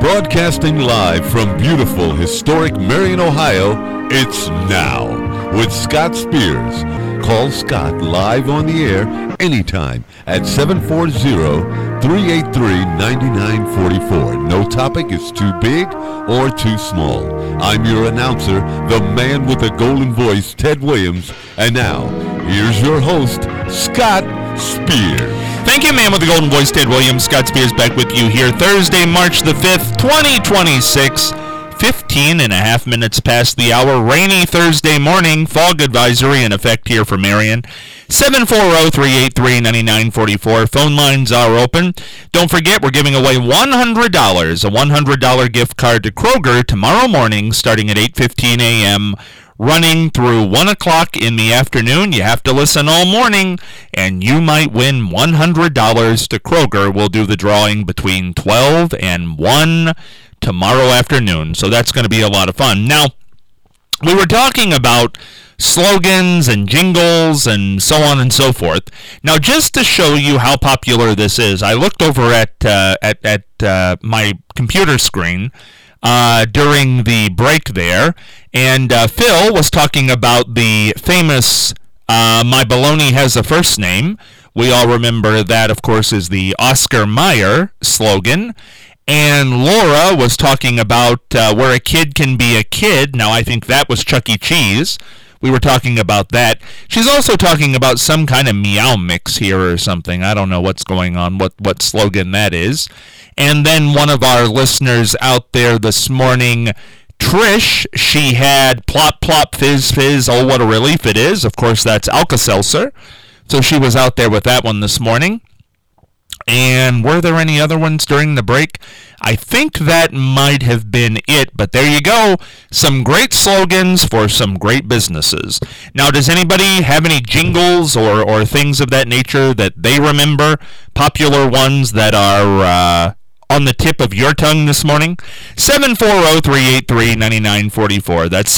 Broadcasting live from beautiful, historic Marion, Ohio, it's Now with Scott Spears. Call Scott live on the air anytime at 740-383-9944. No topic is too big or too small. I'm your announcer, the man with the golden voice, Ted Williams. And now, here's your host, Scott Spears. Thank you, man with the golden voice, Ted Williams. Scott Spears back with you here Thursday, March the 5th, 2026. 15 and a half minutes past the hour. Rainy Thursday morning. Fog advisory in effect here for Marion. 740-383-9944. Phone lines are open. Don't forget, we're giving away $100, a $100 gift card to Kroger tomorrow morning starting at 8:15 a.m., running through 1 o'clock in the afternoon. You have to listen all morning, and you might win $100 to Kroger. We'll do the drawing between 12 and 1 tomorrow afternoon, so that's going to be a lot of fun. Now, we were talking about slogans and jingles and so on and so forth. Now, just to show you how popular this is, I looked over at my computer screen during the break there, and Phil was talking about the famous My Baloney Has a First Name. We all remember that, of course, is the Oscar Mayer slogan. And Laura was talking about where a kid can be a kid. Now, I think that was Chuck E. Cheese. We were talking about that. She's also talking about some kind of meow mix here or something. I don't know what's going on, what slogan that is. And then one of our listeners out there this morning, Trish, she had Plop Plop Fizz Fizz, oh what a relief it is. Of course, that's Alka-Seltzer. So she was out there with that one this morning. And were there any other ones during the break? I think that might have been it, but there you go. Some great slogans for some great businesses. Now, does anybody have any jingles or things of that nature that they remember? Popular ones that are on the tip of your tongue this morning? 740-383-9944. That's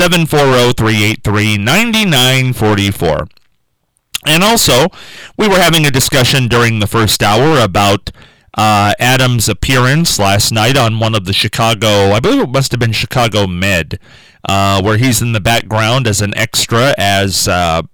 740-383-9944. And also, we were having a discussion during the first hour about Adam's appearance last night on one of the Chicago, I believe it must have been Chicago Med, where he's in the background as an extra as two of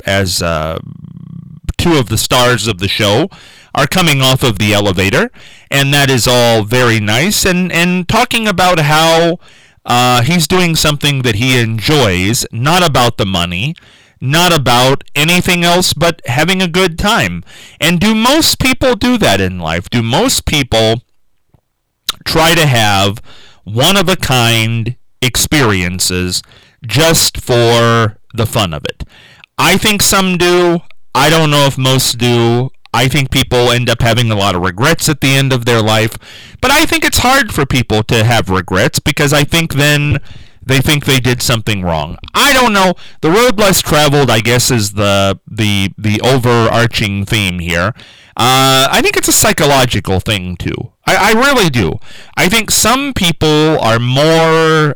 the stars of the show are coming off of the elevator, and that is all very nice, and talking about how he's doing something that he enjoys, not about the money, not about anything else but having a good time. And do most people do that in life? Do most people try to have one-of-a-kind experiences just for the fun of it? I think some do. I don't know if most do. I think people end up having a lot of regrets at the end of their life. But I think it's hard for people to have regrets because I think then they think they did something wrong. I don't know. The road less traveled, I guess, is the overarching theme here. I think it's a psychological thing, too. I really do. I think some people are more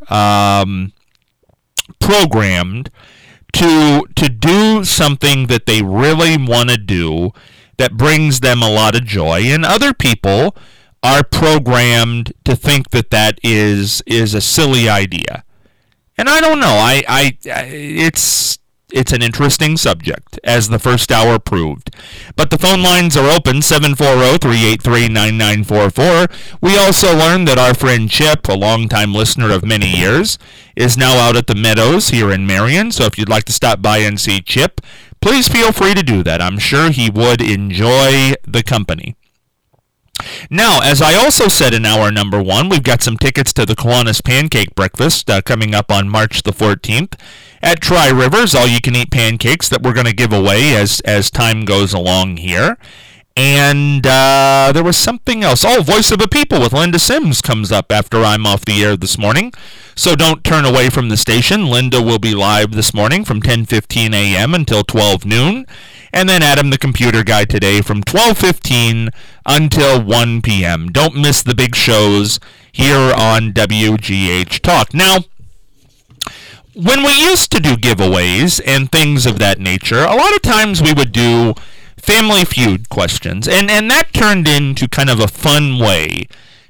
programmed to do something that they really want to do that brings them a lot of joy, and other people are programmed to think that that is a silly idea. And I don't know. It's an interesting subject, as the first hour proved. But the phone lines are open, 740-383-9944. We also learned that our friend Chip, a longtime listener of many years, is now out at the Meadows here in Marion. So if you'd like to stop by and see Chip, please feel free to do that. I'm sure he would enjoy the company. Now, as I also said in hour number one, we've got some tickets to the Kiwanis Pancake Breakfast coming up on March the 14th at Tri-Rivers, all-you-can-eat pancakes that we're going to give away as time goes along here. And there was something else. Oh, Voice of the People with Linda Sims comes up after I'm off the air this morning. So don't turn away from the station. Linda will be live this morning from 10:15 a.m. until 12 noon. And then Adam the Computer Guy today from 12:15 until 1 p.m. Don't miss the big shows here on WGH Talk. Now, when we used to do giveaways and things of that nature, a lot of times we would do Family Feud questions, and that turned into kind of a fun way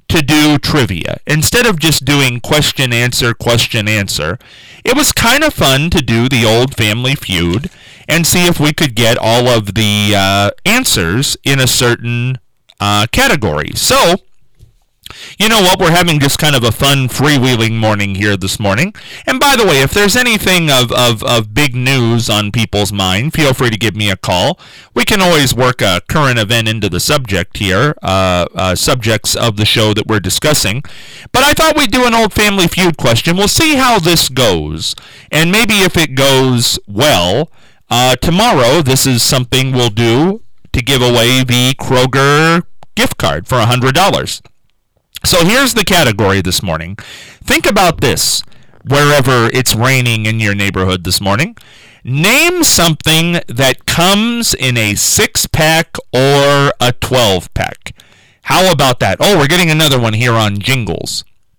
to do trivia. Instead of just doing question, answer, it was kind of fun to do the old Family Feud and see if we could get all of the answers in a certain category. So, you know what? We're having just kind of a fun freewheeling morning here this morning. And by the way, if there's anything of big news on people's mind, feel free to give me a call. We can always work a current event into the subject here, subjects of the show that we're discussing. But I thought we'd do an old Family Feud question. We'll see how this goes. And maybe if it goes well, tomorrow this is something we'll do to give away the Kroger gift card for $100. So here's the category this morning. Think about this, wherever it's raining in your neighborhood this morning. Name something that comes in a 6-pack or a 12-pack. How about that? Oh, we're getting another one here on jingles.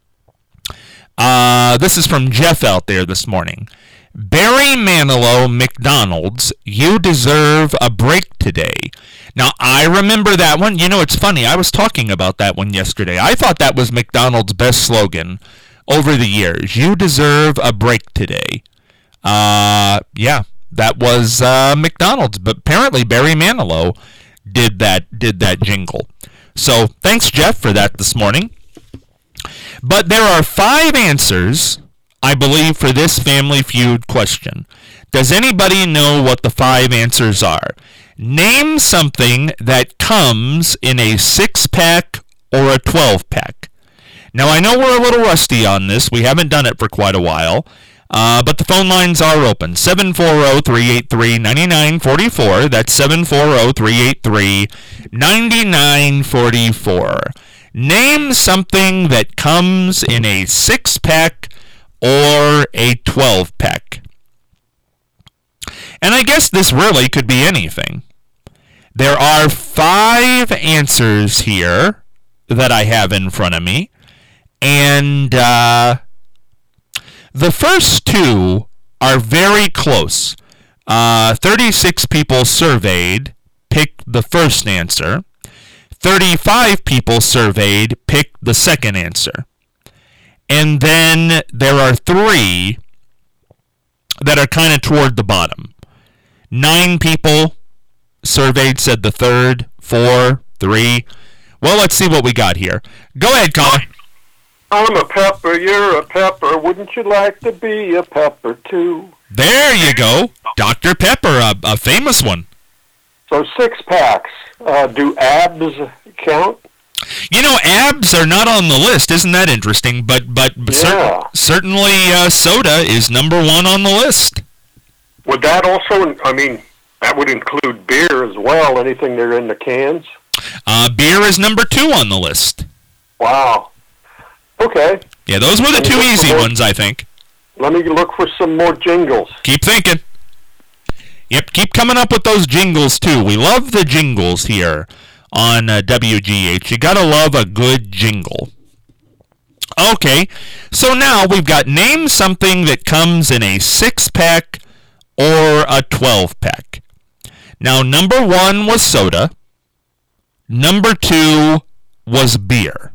This is from Jeff out there this morning. Barry Manilow, McDonald's, you deserve a break today. Now, I remember that one. You know, it's funny. I was talking about that one yesterday. I thought that was McDonald's best slogan over the years. You deserve a break today. Yeah, that was McDonald's. But apparently Barry Manilow did that jingle. So thanks, Jeff, for that this morning. But there are 5 answers, I believe, for this Family Feud question. Does anybody know what the 5 answers are? Name something that comes in a 6-pack or a 12-pack. Now, I know we're a little rusty on this. We haven't done it for quite a while. But the phone lines are open. 740-383-9944. That's 740-383-9944. Name something that comes in a 6-pack or a 12-pack. And I guess this really could be anything. There are 5 answers here that I have in front of me. And the first 2 are very close. 36 people surveyed picked the first answer. 35 people surveyed picked the second answer. And then there are 3 that are kind of toward the bottom. 9 people surveyed said the third, 4, 3. Well, let's see what we got here. Go ahead, caller. I'm a pepper, you're a pepper. Wouldn't you like to be a pepper, too? There you go. Dr. Pepper, a famous one. So 6-packs. Do abs count? You know, abs are not on the list. Isn't that interesting? But Yeah. certainly soda is number 1 on the list. Would that also, that would include beer as well, anything there in the cans? Beer is number 2 on the list. Wow. Okay. Yeah, those were the 2 easy ones, I think. Let me look for some more jingles. Keep thinking. Yep, keep coming up with those jingles, too. We love the jingles here on WGH. You gotta love a good jingle. Okay, so now we've got name something that comes in a 6-pack or a 12-pack. Now, number 1 was soda. Number 2 was beer.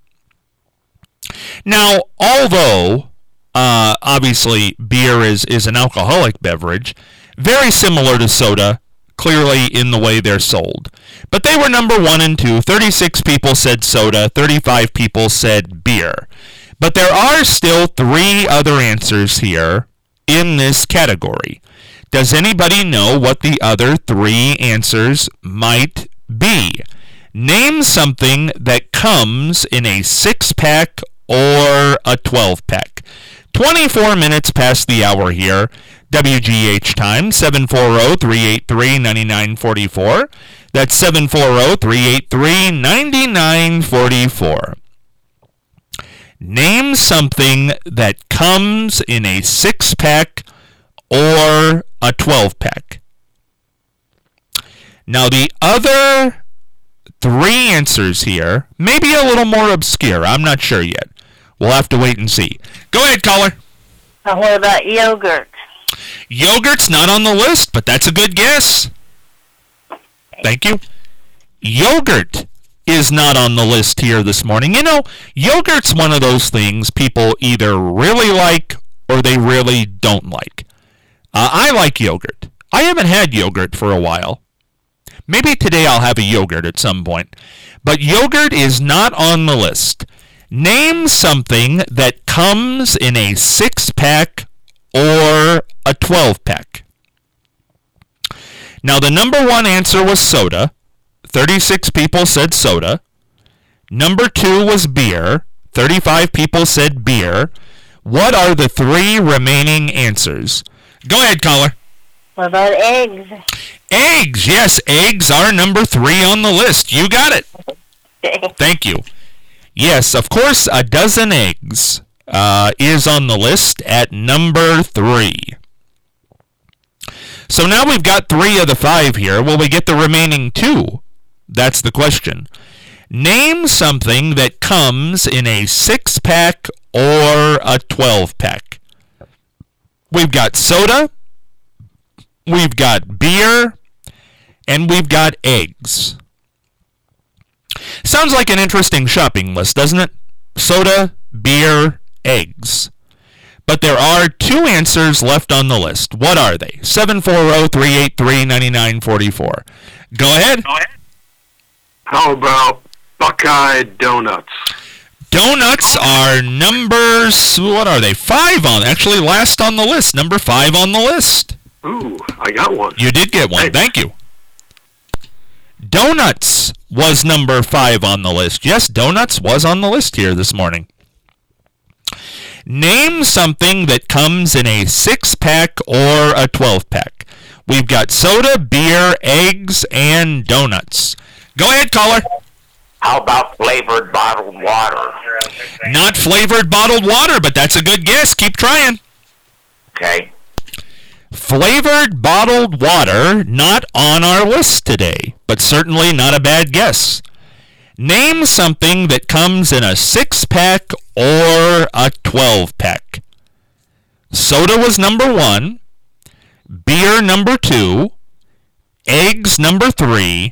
Now, although obviously beer is an alcoholic beverage, very similar to soda, clearly in the way they're sold. But they were number 1 and 2. 36 people said soda, 35 people said beer. But there are still 3 other answers here in this category. Does anybody know what the other 3 answers might be? Name something that comes in a 6-pack or a 12-pack. 24 minutes past the hour here. WGH time, 740-383-9944. That's 740-383-9944. Name something that comes in a 6-pack or a 12-pack. Now, the other 3 answers here may be a little more obscure. I'm not sure yet. We'll have to wait and see. Go ahead, caller. What about yogurt? Yogurt's not on the list, but that's a good guess. Thank you. Yogurt is not on the list here this morning. You know, yogurt's one of those things people either really like or they really don't like. I like yogurt. I haven't had yogurt for a while. Maybe today I'll have a yogurt at some point. But yogurt is not on the list. Name something that comes in a 6-pack or a 12-pack. Now, the number one answer was soda. 36 people said soda. Number 2 was beer. 35 people said beer. What are the 3 remaining answers? Go ahead, caller. What about eggs? Eggs. Yes, eggs are number 3 on the list. You got it. Thank you. Yes, of course, a dozen eggs is on the list at number 3. So now we've got 3 of the 5 here. Will we get the remaining 2? That's the question. Name something that comes in a 6-pack or a 12-pack. We've got soda, we've got beer, and we've got eggs. Sounds like an interesting shopping list, doesn't it? Soda, beer, eggs. But there are 2 answers left on the list. What are they? 740-383-9944. Go ahead. How about Buckeye Donuts? Donuts are numbers, what are they? 5 on, actually last on the list. Number 5 on the list. Ooh, I got one. You did get one. Hey. Thank you. Donuts was number 5 on the list. Yes, donuts was on the list here this morning. Name something that comes in a 6-pack or a 12-pack. We've got soda, beer, eggs, and donuts. Go ahead, caller. How about flavored bottled water? Not flavored bottled water, but that's a good guess. Keep trying. Okay. Flavored bottled water, not on our list today, but certainly not a bad guess. Name something that comes in a 6-pack or a 12-pack. Soda was number 1, beer number 2, eggs number 3,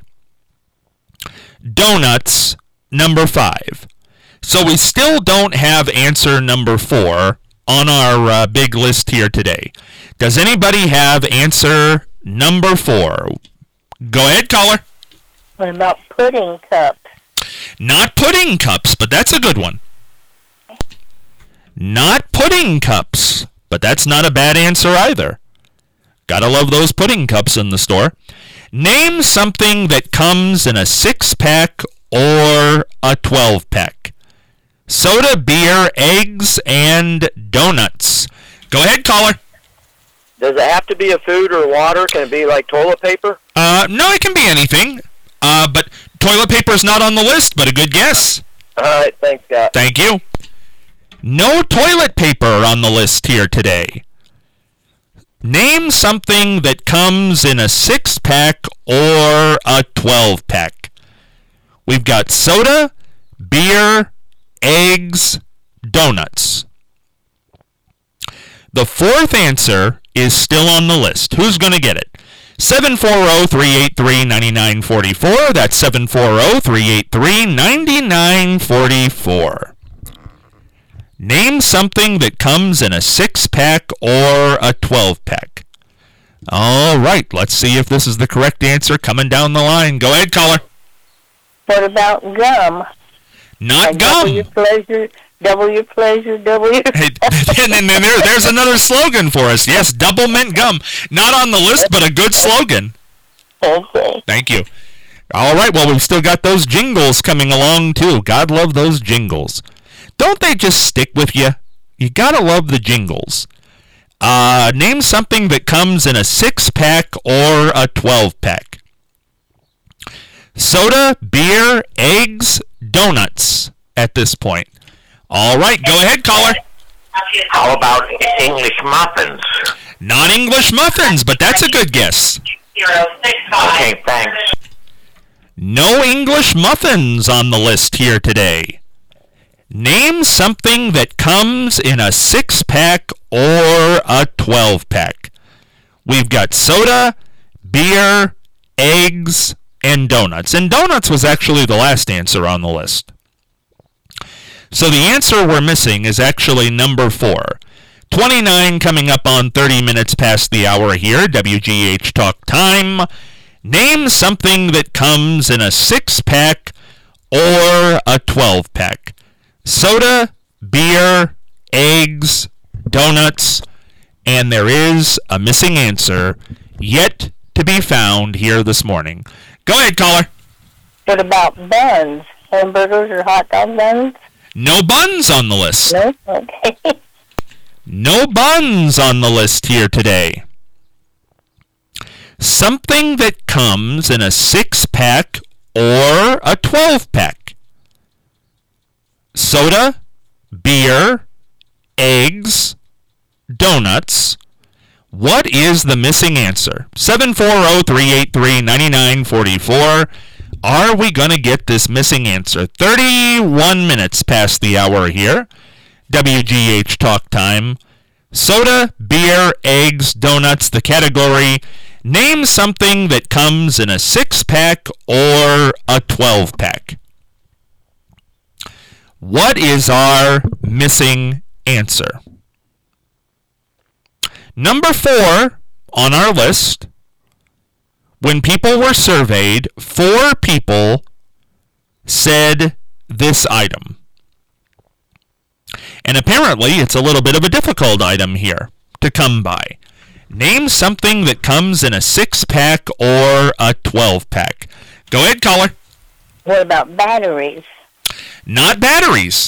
donuts number 5. So we still don't have answer number 4 on our big list here today. Does anybody have answer number 4? Go ahead, caller. What about pudding cups? Not pudding cups, but that's a good one. Not pudding cups, but that's not a bad answer either. Gotta love those pudding cups in the store. Name something that comes in a 6-pack or a 12-pack. Soda, beer, eggs, and donuts. Go ahead, caller. Does it have to be a food or water? Can it be like toilet paper? No, it can be anything. But toilet paper is not on the list, but a good guess. All right, thanks, Scott. Thank you. No toilet paper on the list here today. Name something that comes in a 6-pack or a 12-pack. We've got soda, beer, eggs, donuts. The 4th answer is still on the list. Who's going to get it? 740-383-9944. That's 740-383-9944. Name something that comes in a 6-pack or a 12-pack. All right, let's see if this is the correct answer coming down the line. Go ahead, caller. What about gum? Not Like gum. Double your pleasure. Hey, and then there's another slogan for us. Yes, double mint gum. Not on the list, but a good slogan. Okay. Thank you. All right, well, we've still got those jingles coming along, too. God love those jingles. Don't they just stick with you? You gotta love the jingles. Name something that comes in a 6-pack or a 12-pack. Soda, beer, eggs, donuts at this point. All right, go ahead, caller. How about English muffins? Not English muffins, but that's a good guess. Okay, thanks. No English muffins on the list here today. Name something that comes in a 6-pack or a 12-pack. We've got soda, beer, eggs, and donuts. And donuts was actually the last answer on the list. So the answer we're missing is actually number 4. 29 coming up on 30 minutes past the hour here. WGH Talk Time. Name something that comes in a 6-pack or a 12-pack. Soda, beer, eggs, donuts, and there is a missing answer yet to be found here this morning. Go ahead, caller. What about buns? Hamburgers or hot dog buns? No buns on the list. No? Okay. No buns on the list here today. Something that comes in a 6-pack or a 12-pack. Soda, beer, eggs, donuts. What is the missing answer? 740-383-9944. Are we going to get this missing answer? 31 minutes past the hour here. WGH Talk Time. Soda, beer, eggs, donuts, the category. Name something that comes in a 6-pack or a 12-pack. What is our missing answer? Number 4 on our list, when people were surveyed, 4 people said this item. And apparently it's a little bit of a difficult item here to come by. Name something that comes in a 6-pack or a 12-pack. Go ahead, caller. What about batteries? Not batteries.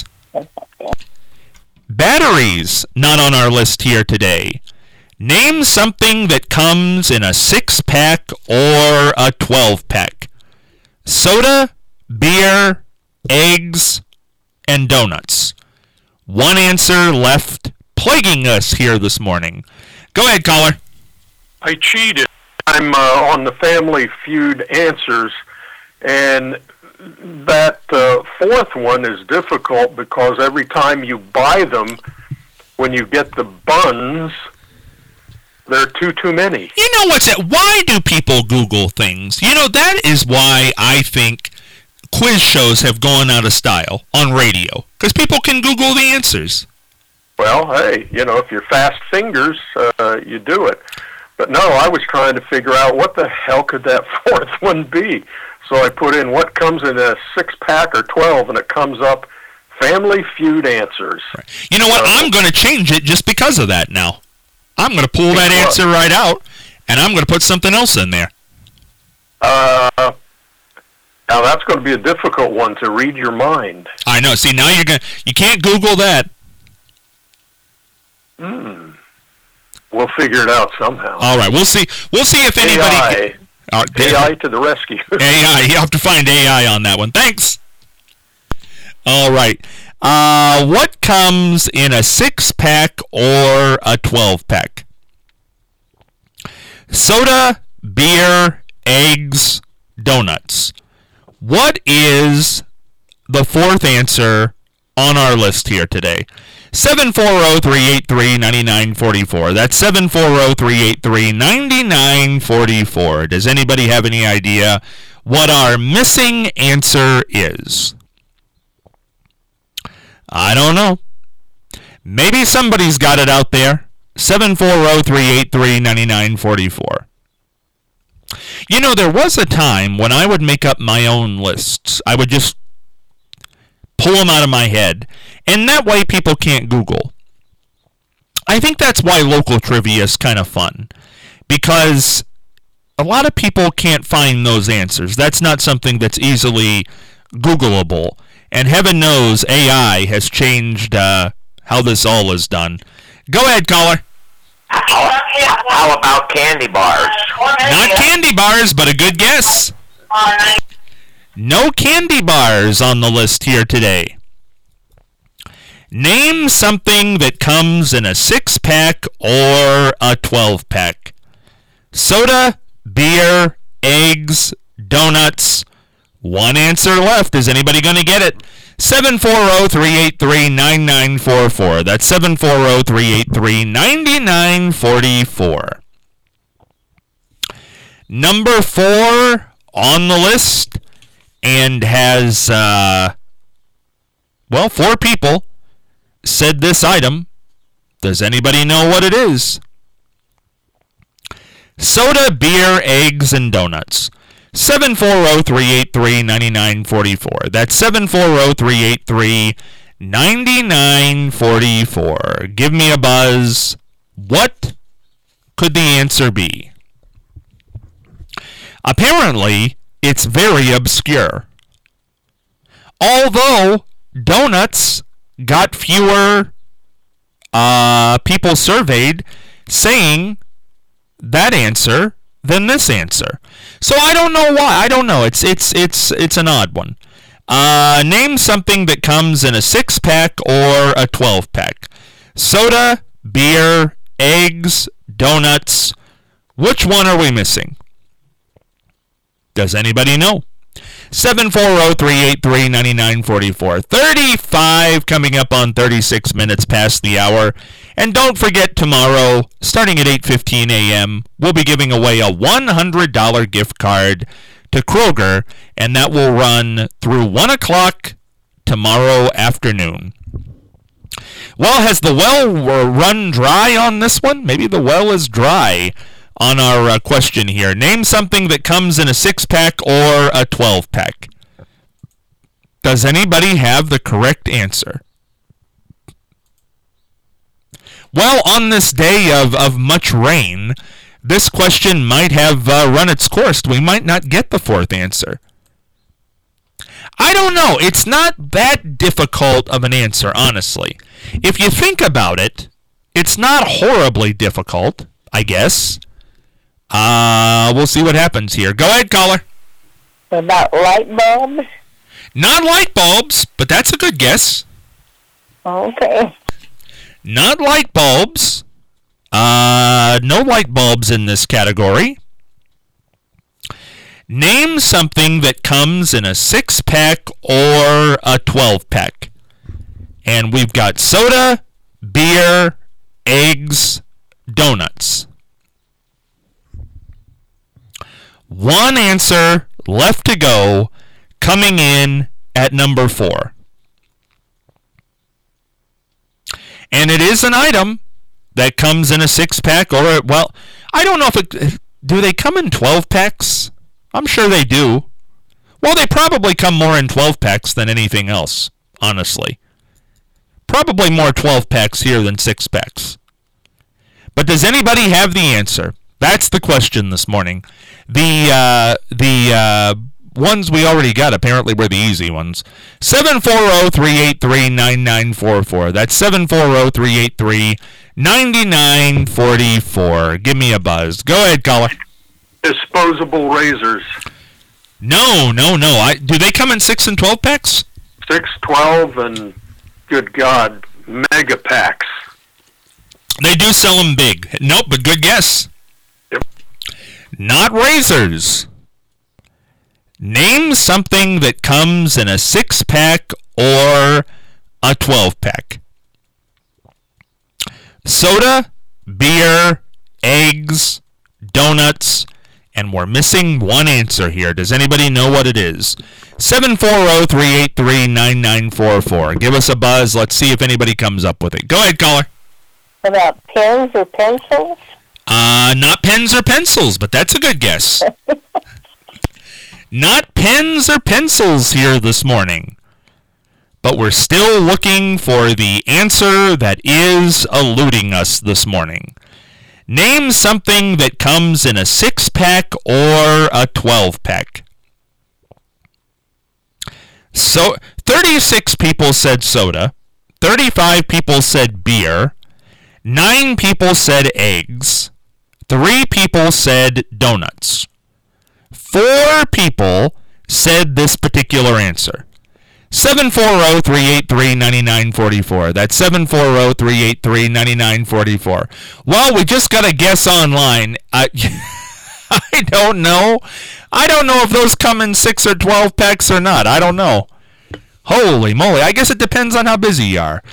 Batteries, not on our list here today. Name something that comes in a 6-pack or a 12-pack. Soda, beer, eggs, and donuts. One answer left plaguing us here this morning. Go ahead, caller. I cheated. I'm on the Family Feud answers, and that fourth one is difficult because every time you buy them, when you get the buns, there are too many. You know what's that? Why do people Google things? You know, that is why I think quiz shows have gone out of style on radio, because people can Google the answers. Well, hey, you know, if you're fast fingers, you do it. But no, I was trying to figure out what the hell could that fourth one be. So I put in what comes in a 6-pack or 12, and it comes up Family Feud answers. Right. You know what? I'm going to change it just because of that now. I'm going to pull that answer right out, and I'm going to put something else in there. Now that's going to be a difficult one to read your mind. I know. See, now you can't Google that. We'll figure it out somehow. All right, we'll see. We'll see if anybody. AI to the rescue. AI, you have to find AI on that one. Thanks. All right. What comes in a 6-pack or a 12-pack? Soda, beer, eggs, donuts. What is the fourth answer on our list here today? 740-383-9944. That's 740-383-9944. Does anybody have any idea what our missing answer is? I don't know. Maybe somebody's got it out there. 740-383-9944. You know, there was a time when I would make up my own lists. I would just pull them out of my head, and that way people can't Google. I think that's why local trivia is kind of fun, because a lot of people can't find those answers. That's not something that's easily Googleable, and heaven knows AI has changed how this all is done. Go ahead, caller. How about candy bars? Not candy bars, but a good guess. No candy bars on the list here today. Name something that comes in a 6-pack or a 12-pack. Soda, beer, eggs, donuts. One answer left. Is anybody going to get it? 740-383-9944. That's 740-383-9944. Number 4 on the list and has, 4 people said this item. Does anybody know what it is? Soda, beer, eggs, and donuts. 740-383-9944. That's 740-383-9944. Give me a buzz. What could the answer be? Apparently, it's very obscure. Although donuts got fewer people surveyed saying that answer than this answer. So I don't know why. I don't know. It's an odd one. Name something that comes in a 6-pack or a 12-pack. Soda, beer, eggs, donuts. Which one are we missing? Does anybody know? 740-383-9944. 35 coming up on 36 minutes past the hour. And don't forget, tomorrow, starting at 8:15 a.m., we'll be giving away a $100 gift card to Kroger, and that will run through 1 o'clock tomorrow afternoon. Well, has the well run dry on this one? Maybe the well is dry on our question here. Name something that comes in a 6-pack or a 12-pack. Does anybody have the correct answer? Well, on this day of much rain, this question might have run its course. We might not get the 4th answer. I don't know. It's not that difficult of an answer, honestly. If you think about it, it's not horribly difficult, I guess. We'll see what happens here. Go ahead, caller. About light bulbs? Not light bulbs, but that's a good guess. Okay. Not light bulbs. No light bulbs in this category. Name something that comes in a 6-pack or a 12-pack. And we've got soda, beer, eggs, donuts. One answer left to go, coming in at number 4. And it is an item that comes in a 6-pack or, I don't know do they come in 12-packs? I'm sure they do. Well, they probably come more in 12-packs than anything else, honestly. Probably more 12-packs here than 6-packs. But does anybody have the answer? That's the question this morning. The ones we already got apparently were the easy ones. 740-383-9944. That's 740-383-9944. Give me a buzz. Go ahead, caller. Disposable razors. No. Do they come in 6 and 12 packs? 6, 12, and good God, mega packs. They do sell them big. Nope, but good guess. Yep. Not razors. Name something that comes in a 6-pack or a 12-pack. Soda, beer, eggs, donuts, and we're missing one answer here. Does anybody know what it is? 740-383-9944. Give us a buzz. Let's see if anybody comes up with it. Go ahead, caller. About pens or pencils? Not pens or pencils, but that's a good guess. Not pens or pencils here this morning. But we're still looking for the answer that is eluding us this morning. Name something that comes in a 6-pack or a 12-pack. So, 36 people said soda. 35 people said beer. 9 people said eggs. 3 people said donuts. 4 people said this particular answer. 740-383-9944. That's 740-383-9944. Well, we just got a guess online. I don't know. I don't know if those come in 6 or 12 packs or not. I don't know. Holy moly. I guess it depends on how busy you are.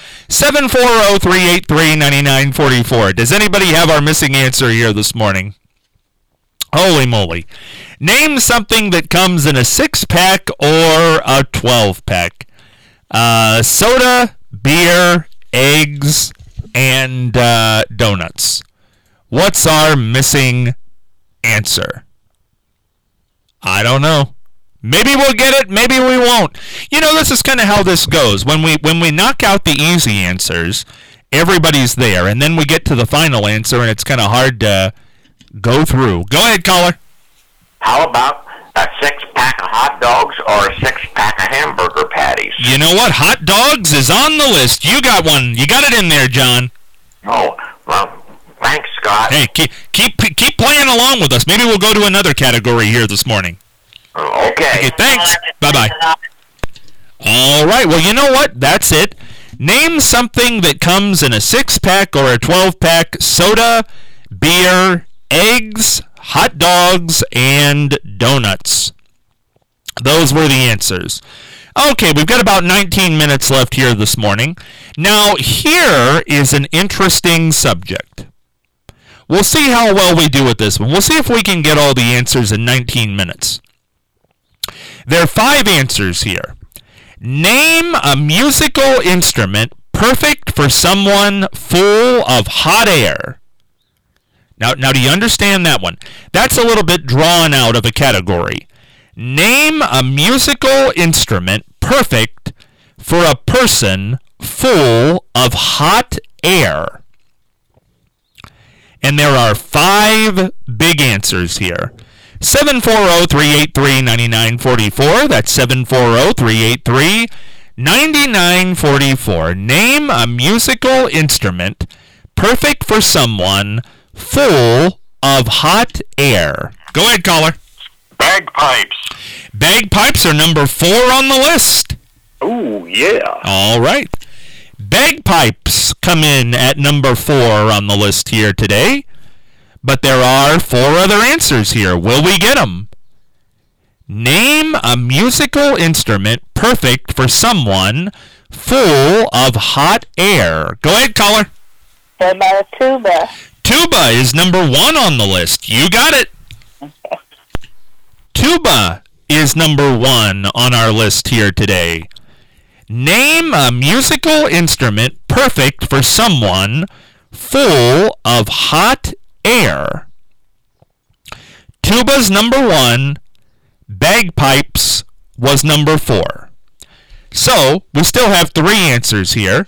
740-383-9944. Does anybody have our missing answer here this morning? Holy moly. Name something that comes in a 6-pack or a 12-pack. Soda, beer, eggs, and donuts. What's our missing answer? I don't know. Maybe we'll get it, maybe we won't. This is kind of how this goes. When we knock out the easy answers, everybody's there, and then we get to the final answer, and it's kind of hard to go through. Go ahead, caller. How about a 6-pack of hot dogs or a 6-pack of hamburger patties? You know what? Hot dogs is on the list. You got one. You got it in there, John. Oh, well, thanks, Scott. Hey, keep playing along with us. Maybe we'll go to another category here this morning. Okay. Thanks. Bye-bye. All right. Well, you know what? That's it. Name something that comes in a 6-pack or a 12-pack: soda, beer, eggs, hot dogs, and donuts. Those were the answers. Okay, we've got about 19 minutes left here this morning. Now, here is an interesting subject. We'll see how well we do with this one. We'll see if we can get all the answers in 19 minutes. There are 5 answers here. Name a musical instrument perfect for someone full of hot air. Now, do you understand that one? That's a little bit drawn out of a category. Name a musical instrument perfect for a person full of hot air. And there are 5 big answers here. 740-383-9944. That's 740-383-9944. Name a musical instrument perfect for someone full of hot air. Go ahead, caller. Bagpipes. Bagpipes are number 4 on the list. Ooh, yeah. All right. Bagpipes come in at number 4 on the list here today. But there are 4 other answers here. Will we get them? Name a musical instrument perfect for someone full of hot air. Go ahead, caller. What about a tuba? Tuba is number 1 on the list. You got it. Tuba is number 1 on our list here today. Name a musical instrument perfect for someone full of hot air. Tuba's number 1. Bagpipes was number 4. So, we still have 3 answers here.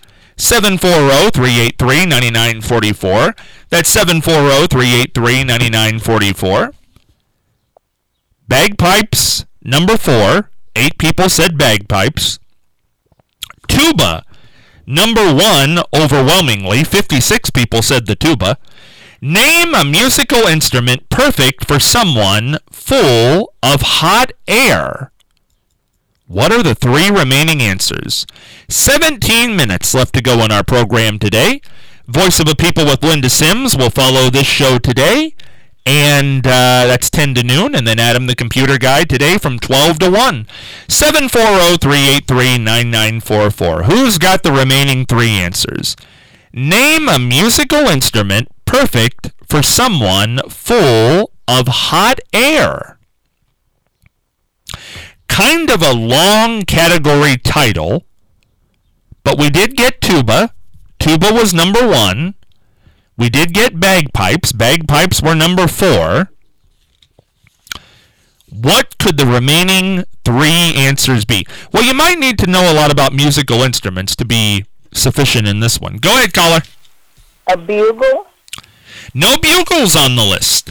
740-383-9944. That's 740-383-9944. Bagpipes, number 4. 8 people said bagpipes. Tuba, number 1, overwhelmingly. 56 people said the tuba. Name a musical instrument perfect for someone full of hot air. What are the 3 remaining answers? 17 minutes left to go in our program today. Voice of the People with Linda Sims will follow this show today. And that's 10 to noon. And then Adam the Computer Guy today from 12 to 1. 740-383-9944. Who's got the remaining 3 answers? Name a musical instrument perfect for someone full of hot air. Kind of a long category title, but we did get tuba. Tuba was number 1. We did get bagpipes. Bagpipes were number 4. What could the remaining 3 answers be? Well, you might need to know a lot about musical instruments to be sufficient in this one. Go ahead, caller. A bugle? No bugles on the list.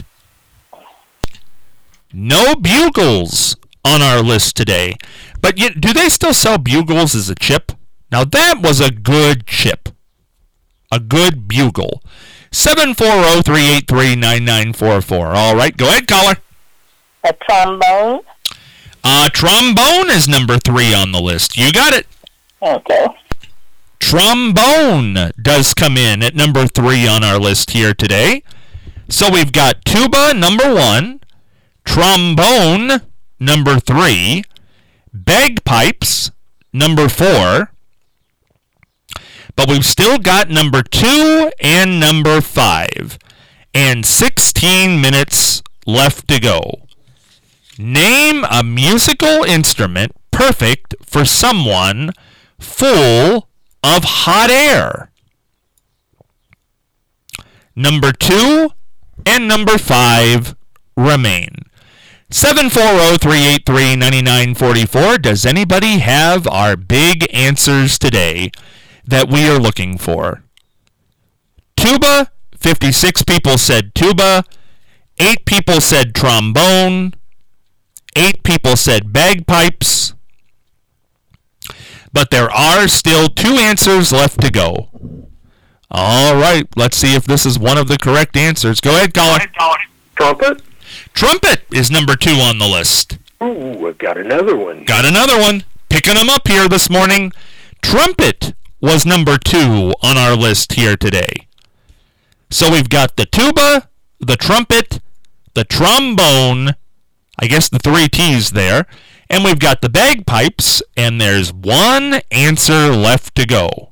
No bugles on our list today. But do they still sell bugles as a chip? Now that was a good chip. A good bugle. 740-383-9944. All right, go ahead, caller. A trombone? Trombone is number 3 on the list. You got it. Okay. Trombone does come in at number 3 on our list here today. So we've got tuba, number 1, trombone, number 3, bagpipes, number 4, but we've still got number 2 and number 5, and 16 minutes left to go. Name a musical instrument perfect for someone full of hot air. Number 2 and number 5 remain. 740-383-9944. Does anybody have our big answers today that we are looking for? Tuba, 56 people said tuba. 8 people said trombone. 8 people said bagpipes. But there are still 2 answers left to go. All right, let's see if this is one of the correct answers. Go ahead, caller. Trumpet? Trumpet is number 2 on the list. Ooh, I've got another one. Got another one. Picking them up here this morning. Trumpet was number 2 on our list here today. So we've got the tuba, the trumpet, the trombone, I guess the 3 T's there, and we've got the bagpipes, and there's 1 answer left to go.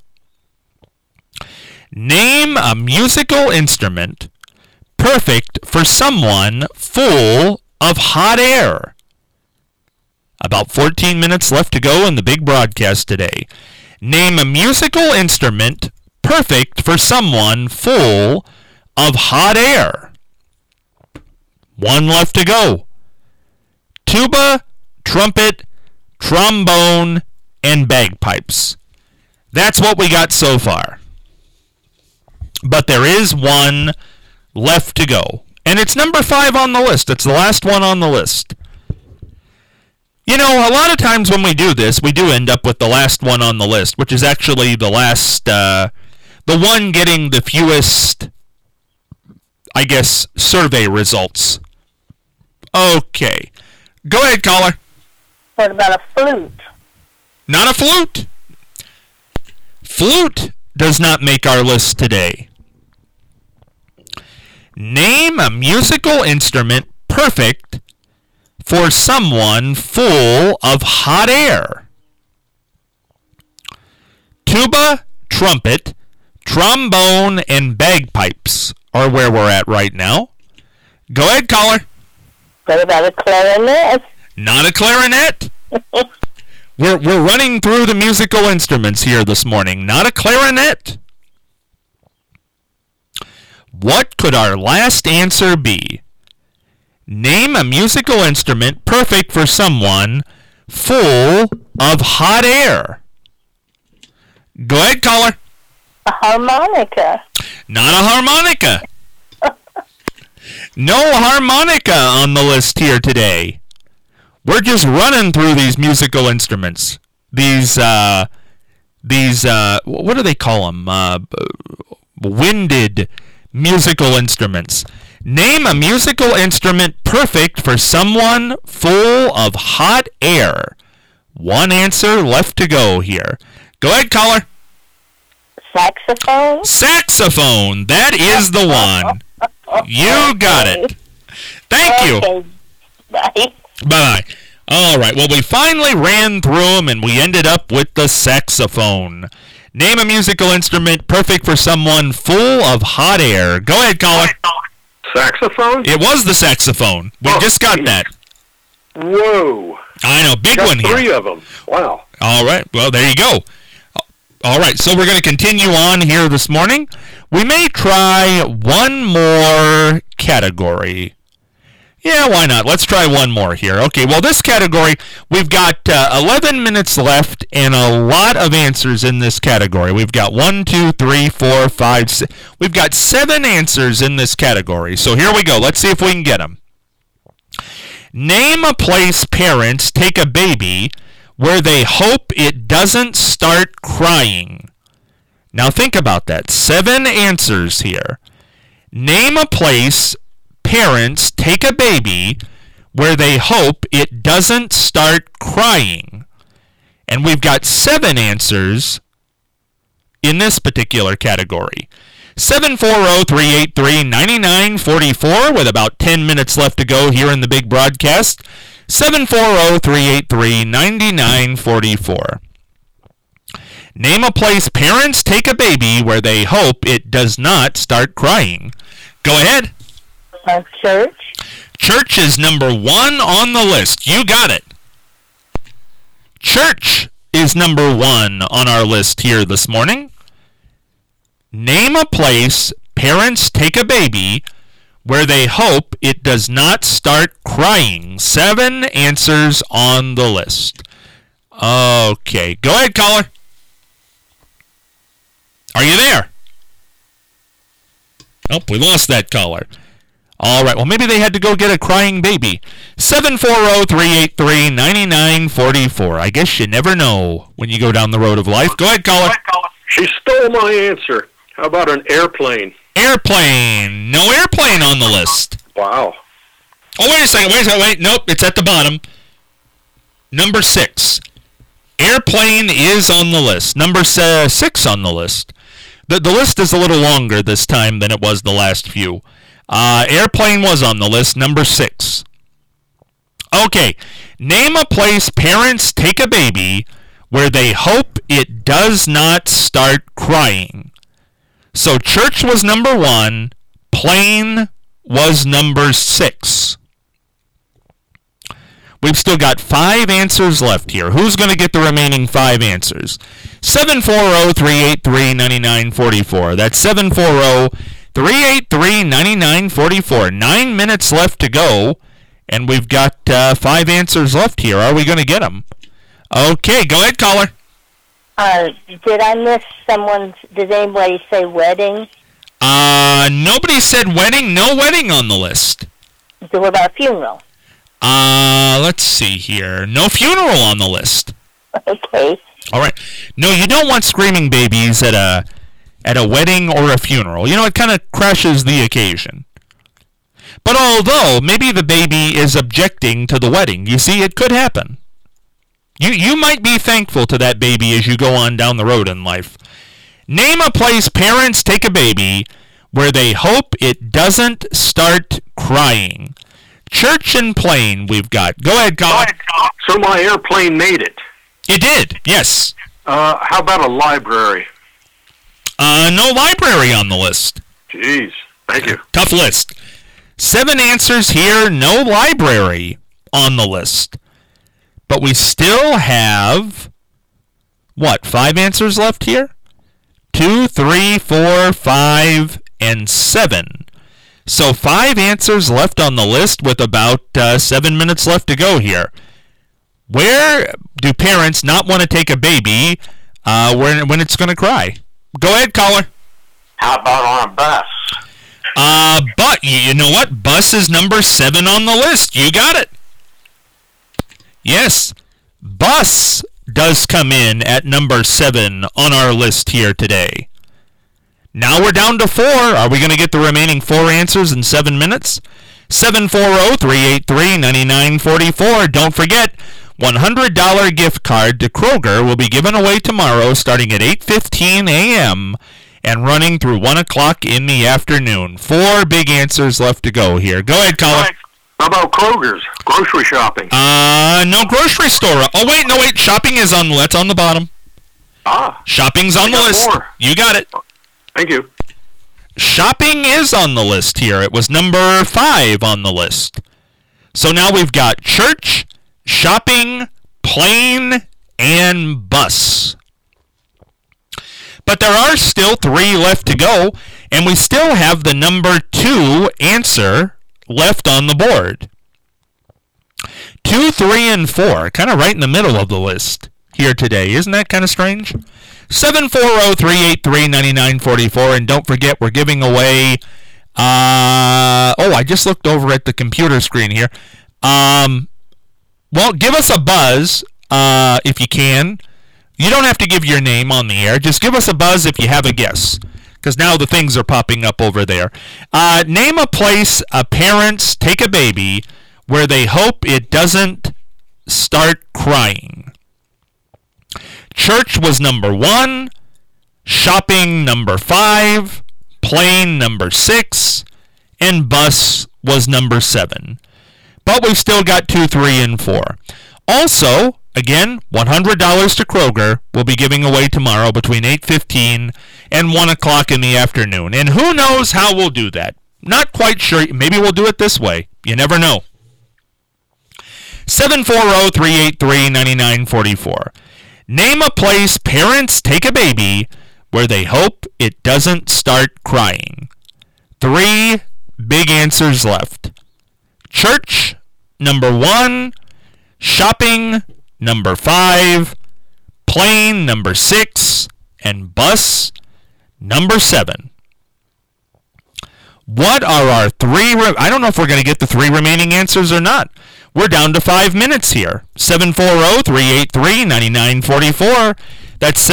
Name a musical instrument perfect for someone full of hot air. About 14 minutes left to go in the big broadcast today. Name a musical instrument perfect for someone full of hot air. 1 left to go. Tuba, trumpet, trombone, and bagpipes. That's what we got so far. But there is 1 left to go. And it's number 5 on the list. It's the last one on the list. You know, a lot of times when we do this, we do end up with the last one on the list, which is actually the last, the one getting the fewest, I guess, survey results. Okay. Go ahead, caller. What about a flute? Not a flute. Flute does not make our list today. Name a musical instrument perfect for someone full of hot air. Tuba, trumpet, trombone, and bagpipes are where we're at right now. Go ahead, caller. What about a clarinet? Not a clarinet. We're running through the musical instruments here this morning. Not a clarinet. What could our last answer be? Name a musical instrument perfect for someone full of hot air. Go ahead, caller. A harmonica. Not a harmonica. No harmonica on the list here today. We're just running through these musical instruments. These what do they call them? Winded musical instruments. Name a musical instrument perfect for someone full of hot air. 1 answer left to go here. Go ahead, caller. Saxophone? Saxophone. That is the one. You got it. Thank you. Okay. Bye. Bye. All right. Well, we finally ran through them, and we ended up with the saxophone. Name a musical instrument perfect for someone full of hot air. Go ahead, caller. Saxophone? It was the saxophone. We just got that. Whoa. I know. Big Got one here. 3 of them. Wow. All right. Well, there you go. All right. So we're going to continue on here this morning. We may try one more category. Yeah, why not? Let's try one more here. Okay, well, this category, we've got 11 minutes left and a lot of answers in this category. We've got 1, 2, 3, 4, 5, 6. We've got 7 answers in this category. So here we go. Let's see if we can get them. Name a place parents take a baby where they hope it doesn't start crying. Now think about that. 7 answers here. Name a place parents take a baby where they hope it doesn't start crying. And we've got 7 answers in this particular category. 740-383-9944 with about 10 minutes left to go here in the big broadcast. 740-383-9944. Name a place parents take a baby where they hope it does not start crying. Go ahead. A church? Church is number 1 on the list. You got it. Church is number 1 on our list here this morning. Name a place parents take a baby where they hope it does not start crying. 7 answers on the list. Okay, go ahead, caller. Are you there? Oh, we lost that caller. All right, well, maybe they had to go get a crying baby. 740-383-9944. I guess you never know when you go down the road of life. Go ahead, caller. She stole my answer. How about an airplane? Airplane. No airplane on the list. Wow. Oh, wait a second. Nope, it's at the bottom. Number 6. Airplane is on the list. Number 6 on the list. The list is a little longer this time than it was the last few. Airplane was on the list, number 6. Okay, name a place parents take a baby where they hope it does not start crying. So church was number 1, plane was number 6. We've still got 5 answers left here. Who's going to get the remaining 5 answers? 740-383-9944. That's 740-383-9944. 9 minutes left to go, and we've got 5 answers left here. Are we going to get them? Okay, go ahead, caller. Did I miss someone's... Did anybody say wedding? Nobody said wedding. No wedding on the list. So what about funeral? Let's see here. No funeral on the list. Okay. All right. No, you don't want screaming babies at a wedding or a funeral. You know, it kind of crashes the occasion. But although maybe the baby is objecting to the wedding, you see, it could happen. You might be thankful to that baby as you go on down the road in life. Name a place parents take a baby where they hope it doesn't start crying. Church and plane we've got. Go ahead, caller. So my airplane made it. It did, yes. How about a library? No library on the list. Jeez, thank you. Tough list. 7 answers here, no library on the list. But we still have, 5 answers left here? 2, 3, 4, 5, and 7. So 5 answers left on the list with about 7 minutes left to go here. Where do parents not want to take a baby when it's going to cry? Go ahead, caller. How about on a bus? But you know what? Bus is number 7 on the list. You got it. Yes, bus does come in at number 7 on our list here today. Now we're down to 4. Are we going to get the remaining 4 answers in 7 minutes? 740-383-9944. Don't forget, $100 gift card to Kroger will be given away tomorrow starting at 8:15 a.m. and running through 1 o'clock in the afternoon. 4 big answers left to go here. Go ahead, caller. How about Kroger's? Grocery shopping. No grocery store. Oh, wait. Shopping is that's on the bottom. Shopping's on the list. More. You got it. Thank you. Shopping is on the list here. It was number 5 on the list. So now we've got church, shopping, plane, and bus. But there are still 3 left to go, and we still have the number 2 answer left on the board. 2, 3, and 4, kind of right in the middle of the list here today. Isn't that kind of strange? 740-383-9944, and don't forget we're giving away, I just looked over at the computer screen here. Well, give us a buzz if you can. You don't have to give your name on the air. Just give us a buzz if you have a guess, because now the things are popping up over there. Name a place parents take a baby where they hope it doesn't start crying. Church was number 1, shopping number 5, plane number 6, and bus was number 7. But we've still got 2, 3, and 4. Also, again, $100 to Kroger will be giving away tomorrow between 8:15 and 1 o'clock in the afternoon. And who knows how we'll do that? Not quite sure. Maybe we'll do it this way. You never know. 740-383-9944. Name a place parents take a baby where they hope it doesn't start crying. 3 big answers left. Church, number 1. Shopping, number 5. Plane, number 6. And bus, number 7. What are our 3... I don't know if we're going to get the 3 remaining answers or not. We're down to 5 minutes here. 740-383-9944. That's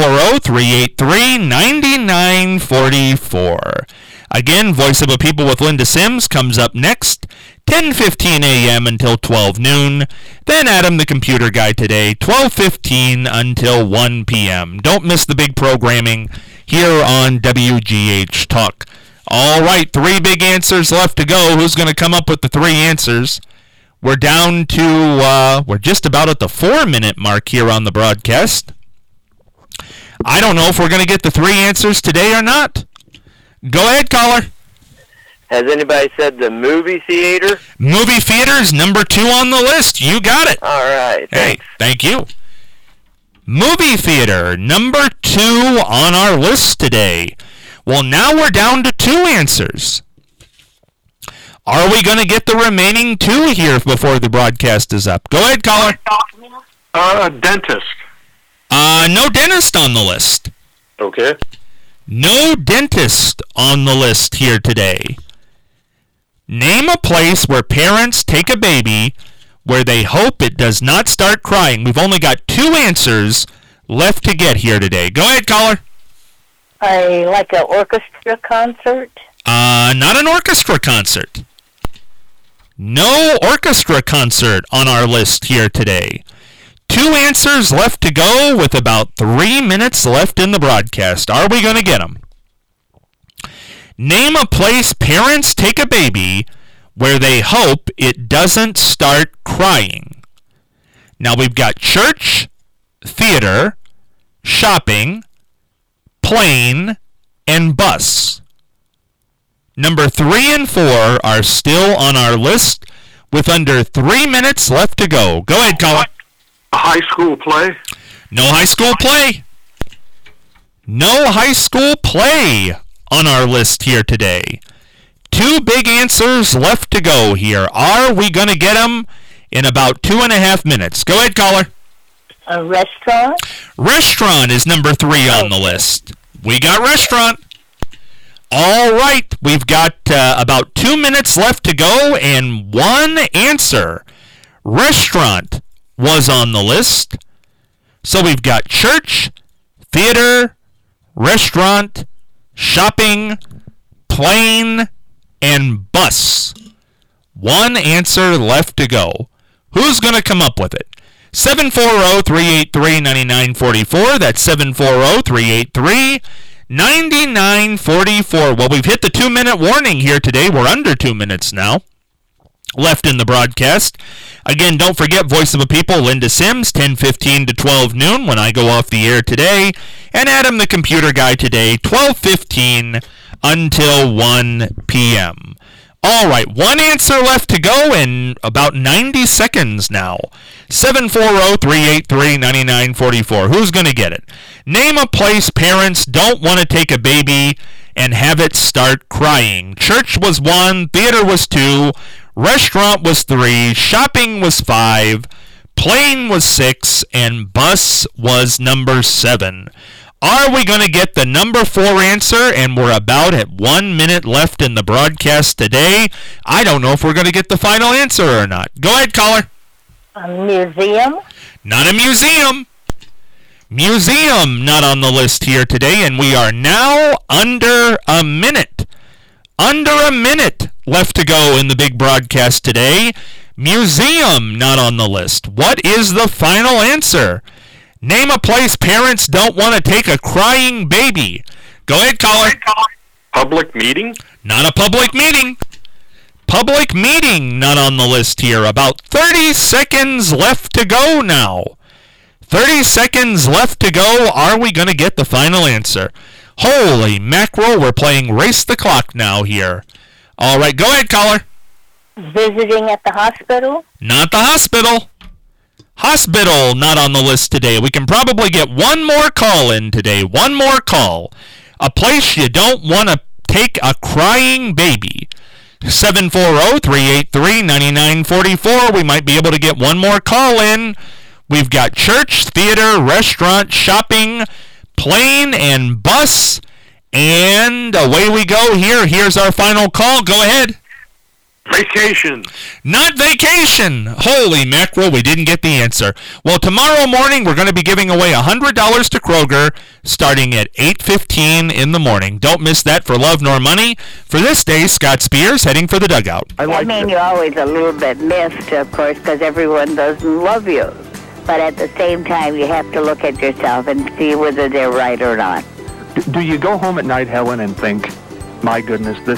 740-383-9944. Again, Voice of a People with Linda Sims comes up next, 10:15 a.m. until 12 noon. Then Adam the Computer Guy today, 12:15 until 1 p.m. Don't miss the big programming here on WGH Talk. All right, 3 big answers left to go. Who's going to come up with the 3 answers? We're down to, we're just about at the 4-minute mark here on the broadcast. I don't know if we're going to get the 3 answers today or not. Go ahead, caller. Has anybody said the movie theater? Movie theater is number 2 on the list. You got it. All right, thanks. Hey, thank you. Movie theater, number 2 on our list today. Well, now we're down to 2 answers. Are we going to get the remaining 2 here before the broadcast is up? Go ahead, caller. Dentist. No dentist on the list. Okay. No dentist on the list here today. Name a place where parents take a baby where they hope it does not start crying. We've only got 2 answers left to get here today. Go ahead, caller. Like an orchestra concert? Not an orchestra concert. No orchestra concert on our list here today. 2 answers left to go with about 3 minutes left in the broadcast. Are we going to get them? Name a place parents take a baby where they hope it doesn't start crying. Now we've got church, theater, shopping, plane, and bus. Number 3 and 4 are still on our list with under 3 minutes left to go. Go ahead, caller. A high school play? No high school play. No high school play on our list here today. 2 big answers left to go here. Are we going to get them in about 2.5 minutes? Go ahead, caller. A restaurant? Restaurant is number 3 on the list. We got restaurant. All right, we've got about 2 minutes left to go and 1 answer. Restaurant was on the list. So we've got church, theater, restaurant, shopping, plane, and bus. 1 answer left to go. Who's going to come up with it? 740-383-9944. That's 740-383-9944. Well, we've hit the 2-minute warning here today. We're under 2 minutes now left in the broadcast. Again, don't forget, Voice of a People, Linda Sims, 10:15 to 12 noon when I go off the air today. And Adam the Computer Guy today, 12:15 until 1 p.m. All right, 1 answer left to go in about 90 seconds now. 740-383-9944. Who's going to get it? Name a place parents don't want to take a baby and have it start crying. Church was 1, theater was 2, restaurant was 3, shopping was 5, plane was 6, and bus was number 7. Are we going to get the number 4 answer? And we're about at 1 minute left in the broadcast today. I don't know if we're going to get the final answer or not. Go ahead, caller. A museum? Not a museum. Museum not on the list here today, and we are now under a minute. Under a minute left to go in the big broadcast today. Museum not on the list. What is the final answer? Name a place parents don't want to take a crying baby. Go ahead, caller. Public meeting? Not a public meeting. Public meeting not on the list here. About 30 seconds left to go now. 30 seconds left to go. Are we going to get the final answer? Holy mackerel, we're playing Race the Clock now here. All right, go ahead, caller. Visiting at the hospital? Not the hospital. Hospital not on the list today. We can probably get one more call in today. One more call. A place you don't want to take a crying baby. 740-383-9944. We might be able to get one more call in. We've got church, theater, restaurant, shopping, plane, and bus. And away we go here. Here's our final call. Go ahead. Vacation. Not vacation. Holy mackerel, we didn't get the answer. Well, tomorrow morning we're going to be giving away $100 to Kroger starting at 8:15 in the morning. Don't miss that for love nor money. For this day, Scott Spears heading for the dugout. I mean, you're always a little bit missed, of course, because everyone doesn't love you. But at the same time, you have to look at yourself and see whether they're right or not. Do you go home at night, Helen, and think, my goodness, this